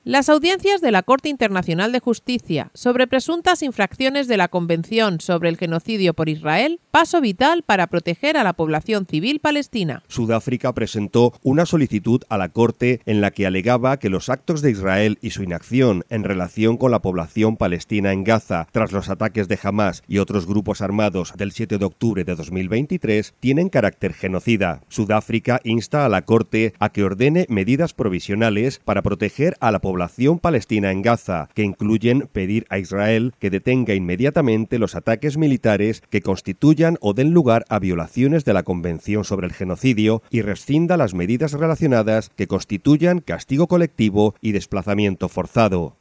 Las audiencias de la Corte Internacional de Justicia sobre presuntas infracciones de la Convención sobre el Genocidio por Israel, paso vital para proteger a la población civil palestina. Sudáfrica presentó una solicitud a la Corte en la que alegaba que los actos de Israel y su inacción en relación con la población palestina en Gaza tras los ataques de Hamás y otros grupos armados del 7 de octubre de 2023 tienen carácter genocida. Sudáfrica insta a la Corte a que ordene medidas provisionales para proteger a la población palestina en Gaza, que incluyen pedir a Israel que detenga inmediatamente los ataques militares que constituyan o den lugar a violaciones de la Convención sobre el Genocidio y rescinda las medidas relacionadas que constituyan castigo colectivo y desplazamiento forzado.